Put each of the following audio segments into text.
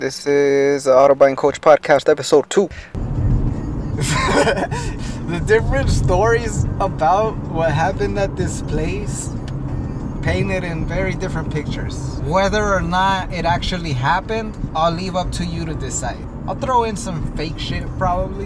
This is Auto Buying Coach Podcast, episode 2. The different stories about what happened at this place painted in very different pictures. Whether or not it actually happened, I'll leave up to you to decide. I'll throw in some fake shit probably.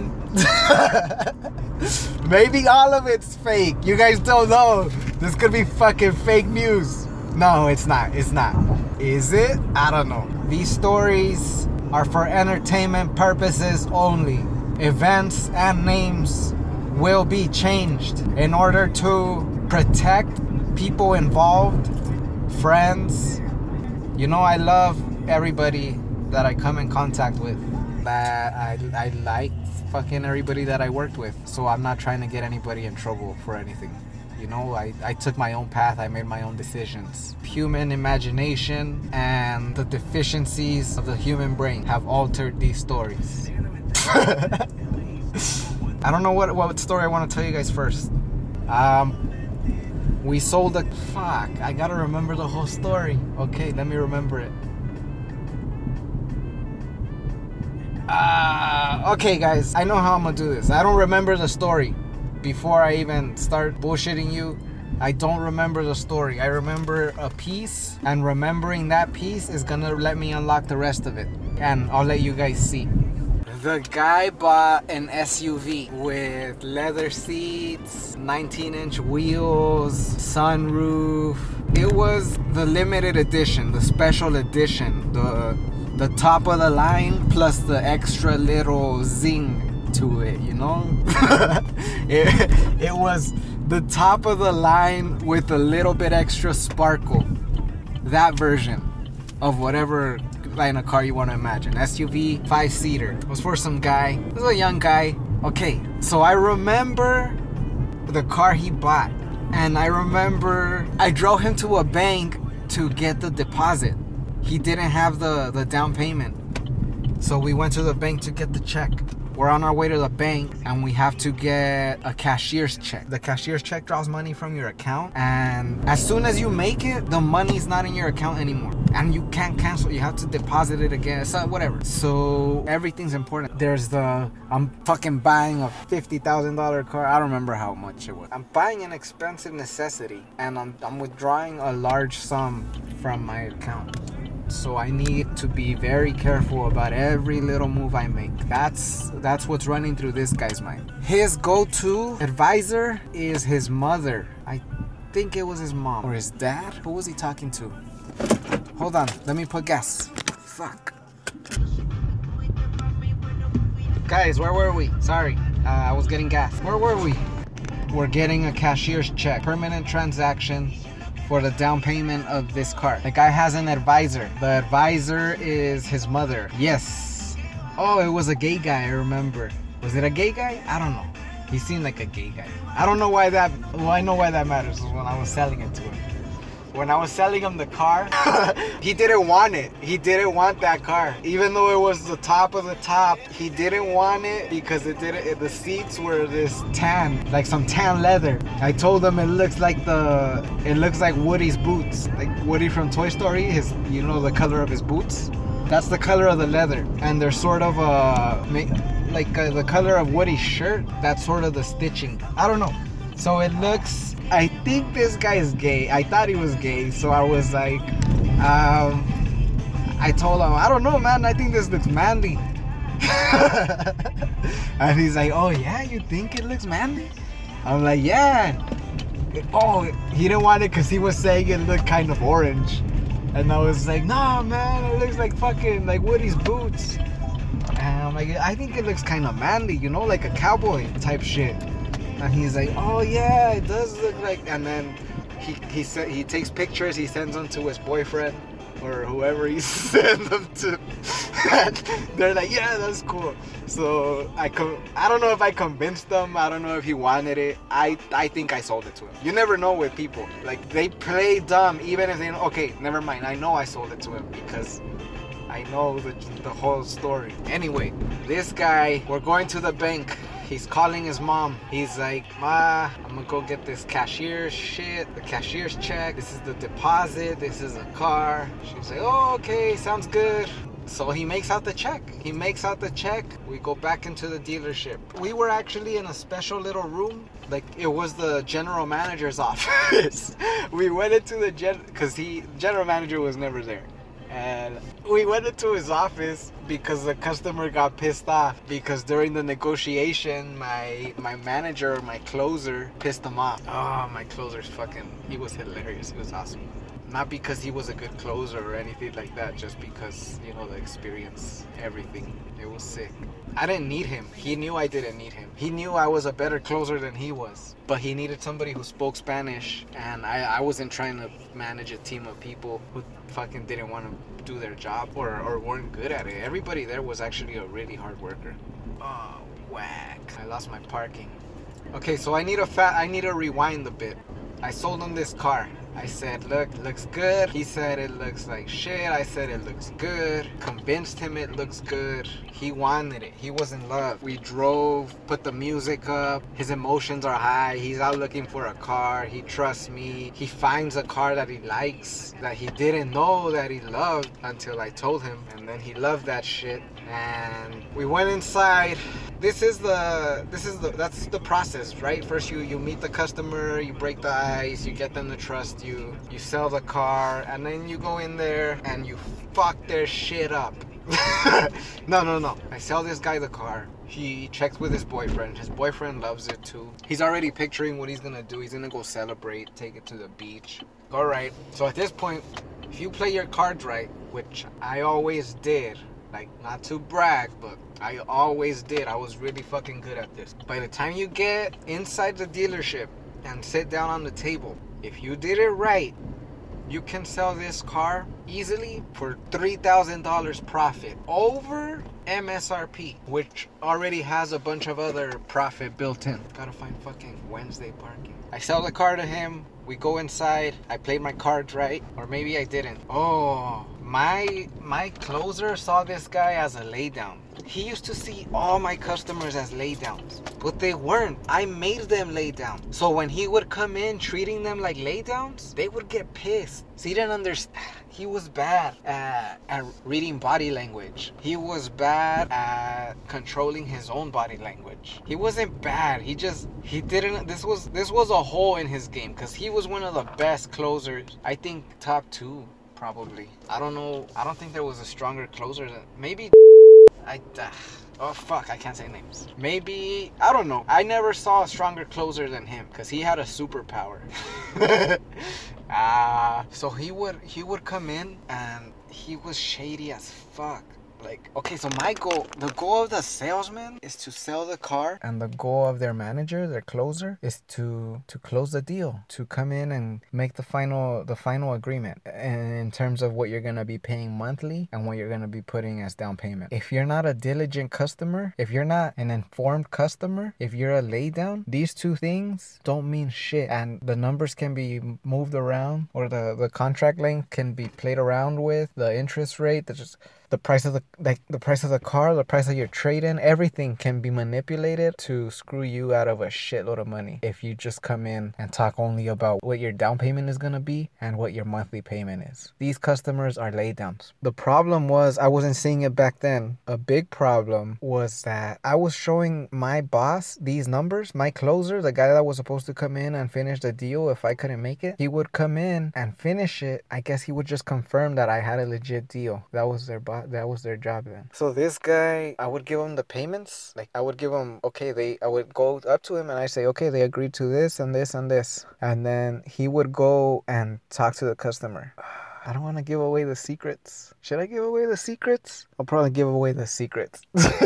Maybe all of it's fake. You guys don't know. This could be fucking fake news. No, it's not. It's not. Is it? I don't know. These stories are for entertainment purposes only. Events and names will be changed in order to protect people involved, friends. You know, I love everybody that I come in contact with. That I like fucking everybody that I worked with. So I'm not trying to get anybody in trouble for anything. You know, I took my own path. I made my own decisions. Human imagination and the deficiencies of the human brain have altered these stories. I don't know what story I want to tell you guys first. We sold a... Fuck, I gotta remember the whole story. Okay, let me remember it. Okay, guys, I know how I'm gonna do this. I don't remember the story. Before I even start bullshitting you, I don't remember the story. I remember a piece, and remembering that piece is gonna let me unlock the rest of it. And I'll let you guys see. The guy bought an SUV with leather seats, 19-inch wheels, sunroof. It was the limited edition, the special edition, the top of the line plus the extra little zing to it, you know? it was the top of the line with a little bit extra sparkle. That version of whatever line of car you want to imagine. SUV, 5-seater. It was for some guy. It was a young guy. Okay, so I remember the car he bought. And I remember I drove him to a bank to get the deposit. He didn't have the down payment. So we went to the bank to get the check. We're on our way to the bank and we have to get a cashier's check. The cashier's check draws money from your account, and as soon as you make it, the money's not in your account anymore. And you can't cancel, you have to deposit it again, so whatever. So everything's important. There's I'm fucking buying a $50,000 car. I don't remember how much it was. I'm buying an expensive necessity and I'm withdrawing a large sum from my account. So I need to be very careful about every little move I make. That's what's running through this guy's mind. His go-to advisor is his mother. I think it was his mom or his dad. Who was he talking to? Hold on, let me put gas. Fuck. Guys, where were we? Sorry, I was getting gas. Where were we? We're getting a cashier's check. Permanent transaction for the down payment of this car. The guy has an advisor. The advisor is his mother. Yes. Oh, it was a gay guy, I remember. Was it a gay guy? I don't know. He seemed like a gay guy. I don't know why that... Well, I know why that matters. When I was selling it to him. When I was selling him the car, he didn't want it. He didn't want that car. Even though it was the top of the top, he didn't want it because the seats were this tan, like some tan leather. I told him it looks like Woody's boots. Like Woody from Toy Story, the color of his boots. That's the color of the leather. And they're sort of the color of Woody's shirt. That's sort of the stitching. I don't know. So it looks... I think this guy is gay. I thought he was gay, so I was like, I told him, I don't know, man, I think this looks manly. And he's like, oh yeah, you think it looks manly? I'm like, yeah. Oh, he didn't want it because he was saying it looked kind of orange. And I was like, nah, man, it looks like fucking, like Woody's boots. And I'm like, I think it looks kind of manly, you know, like a cowboy type shit. And he's like, oh yeah, it does look like. And then he takes pictures, he sends them to his boyfriend or whoever he sends them to. And they're like, yeah, that's cool. So I don't know if I convinced them. I don't know if he wanted it. I think I sold it to him. You never know with people. Like, they play dumb even if they know. Okay, never mind. I know I sold it to him because I know the whole story. Anyway, this guy, we're going to the bank. He's calling his mom. He's like, Ma, I'm gonna go get this cashier's shit, the cashier's check. This is the deposit. This is a car. She's like, oh, okay, sounds good. So he makes out the check. We go back into the dealership. We were actually in a special little room. Like, it was the general manager's office. We went into the because general manager was never there. And we went into his office because the customer got pissed off. Because during the negotiation, my manager, my closer, pissed him off. Oh, my closer's he was hilarious. He was awesome. Not because he was a good closer or anything like that, just because, the experience, everything. It was sick. I didn't need him. He knew I didn't need him. He knew I was a better closer than he was. But he needed somebody who spoke Spanish, and I wasn't trying to manage a team of people who fucking didn't want to do their job or weren't good at it. Everybody there was actually a really hard worker. Oh, whack. I lost my parking. Okay, so I need to rewind a bit. I sold him this car. I said, look, looks good. He said it looks like shit. I said it looks good. Convinced him it looks good. He wanted it. He was in love. We drove, put the music up. His emotions are high. He's out looking for a car. He trusts me. He finds a car that he likes, that he didn't know that he loved until I told him. And then he loved that shit. And we went inside. That's the process, right? First you meet the customer, you break the ice, you get them to trust you, you sell the car, and then you go in there and you fuck their shit up. No. I sell this guy the car. He checks with his boyfriend. His boyfriend loves it too. He's already picturing what he's gonna do. He's gonna go celebrate, take it to the beach. All right. So at this point, if you play your cards right, which I always did, like, not to brag, but I always did. I was really fucking good at this. By the time you get inside the dealership and sit down on the table, if you did it right, you can sell this car easily for $3,000 profit over MSRP, which already has a bunch of other profit built in. Gotta find fucking Wednesday parking. I sell the car to him. We go inside. I played my cards right, or maybe I didn't. Oh, my closer saw this guy as a laydown. He used to see all my customers as laydowns, but they weren't. I made them lay down. So when he would come in treating them like laydowns, they would get pissed. So he didn't understand. He was bad at reading body language. He was bad at controlling his own body language. He wasn't bad. He didn't. This was a hole in his game, because he was one of the best closers. I think top 2, probably. I don't know. I don't think there was a stronger closer than maybe. Oh fuck, I can't say names. Maybe, I don't know. I never saw a stronger closer than him, because he had a superpower. So he would come in and he was shady as fuck. Like, okay, so the goal of the salesman is to sell the car, and the goal of their manager, their closer, is to close the deal, to come in and make the final agreement in terms of what you're gonna be paying monthly and what you're gonna be putting as down payment. If you're not a diligent customer, if you're not an informed customer, if you're a laydown, these two things don't mean shit, and the numbers can be moved around, or the contract length can be played around with, the interest rate, the price of the car, the price of your trade-in, everything can be manipulated to screw you out of a shitload of money if you just come in and talk only about what your down payment is going to be and what your monthly payment is. These customers are laydowns. The problem was, I wasn't seeing it back then. A big problem was that I was showing my boss these numbers, my closer, the guy that was supposed to come in and finish the deal if I couldn't make it. He would come in and finish it. I guess he would just confirm that I had a legit deal. That was their boss. That was their job then. So this guy, I would give him the payments. Like, I would give him, I would go up to him and I say, okay, they agreed to this and this and this. And then he would go and talk to the customer. I don't want to give away the secrets. Should I give away the secrets? I'll probably give away the secrets.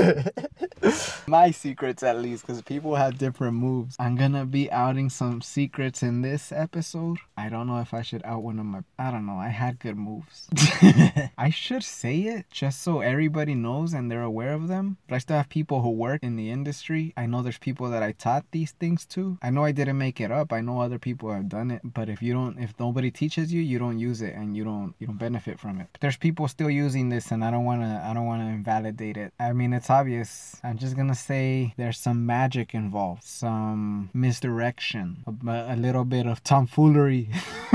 My secrets, at least, because people have different moves. I'm going to be outing some secrets in this episode. I don't know if I should out one of my... I don't know. I had good moves. I should say it just so everybody knows and they're aware of them. But I still have people who work in the industry. I know there's people that I taught these things to. I know I didn't make it up. I know other people have done it. But if nobody teaches you, you don't use it, and you don't benefit from it. But there's people still using this, and I don't want to invalidate it. I mean, it's obvious. I'm just gonna say there's some magic involved, some misdirection, a little bit of tomfoolery.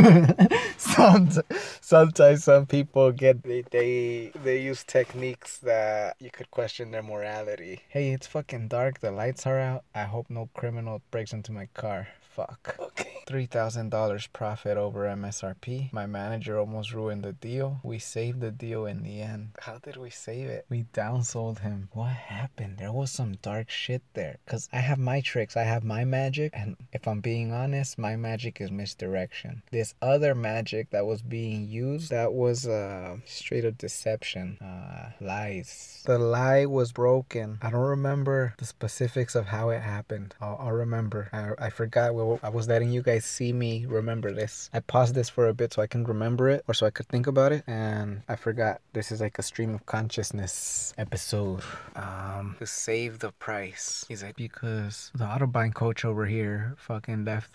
Sometimes some people they use techniques that you could question their morality. Hey, it's fucking dark. The lights are out. I hope no criminal breaks into my car. Fuck. Okay. $3,000 profit over MSRP. My manager almost ruined the deal. We saved the deal in the end. How did we save it? We downsold him. What happened? There was some dark shit there. Cause I have my tricks. I have my magic. And if I'm being honest, my magic is misdirection. This other magic that was being used, that was straight up deception. Lies. The lie was broken. I don't remember the specifics of how it happened. I'll remember. I forgot. I was letting you guys see me remember this. I paused this for a bit so I can remember it or so I could think about it, and I forgot. This is like a stream of consciousness episode. To save the price. He's like, because the Autobahn coach over here fucking left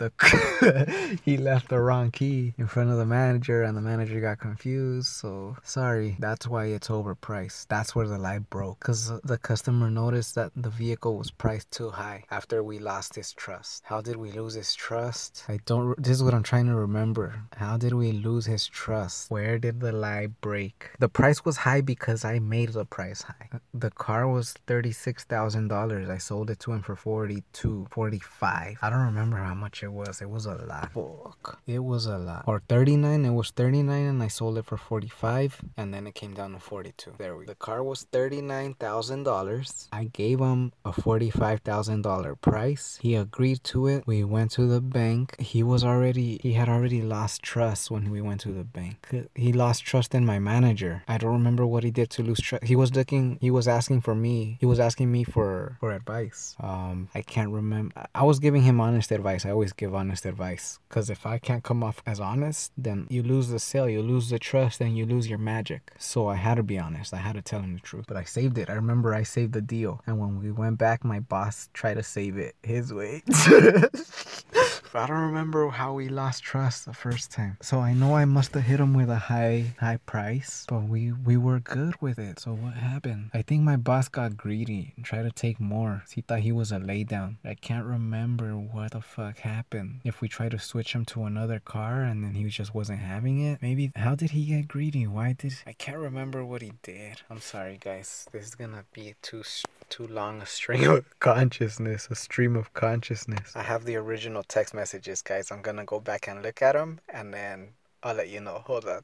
he left the wrong key in front of the manager, and the manager got confused. So sorry, that's why it's overpriced. That's where the lie broke, because the customer noticed that the vehicle was priced too high after we lost his trust. How did we lose his trust? This is what I'm trying to remember. How did we lose his trust? Where did the lie break? The price was high because I made the price high. The car was $36,000. I sold it to him for $42,000, $45,000. I don't remember how much it was. It was a lot. Fuck. It was a lot. Or $39,000. It was $39,000 and I sold it for $45,000, and then it came down to $42,000. There we go. The car was $39,000. I gave him a $45,000 price. He agreed to it. We went to the bank. He had already lost trust when we went to the bank. He lost trust in my manager. I don't remember what he did to lose trust. He was asking me for advice. I can't remember. I was giving him honest advice. I always give honest advice, because if I can't come off as honest, then you lose the sale, you lose the trust, and you lose your magic. So I had to be honest. I had to tell him the truth. But I saved it. I remember I saved the deal. And when we went back, my boss tried to save it his way. I don't remember how we lost trust the first time. So I know I must have hit him with a high price, but we were good with it. So what happened? I think my boss got greedy and tried to take more. He thought he was a laydown. I can't remember what the fuck happened. If we tried to switch him to another car and then he just wasn't having it. Maybe, how did he get greedy? I can't remember what he did. I'm sorry, guys. This is gonna be too long a stream of consciousness. I have the original text messages, guys. I'm gonna go back and look at them, and then I'll let you know. Hold up.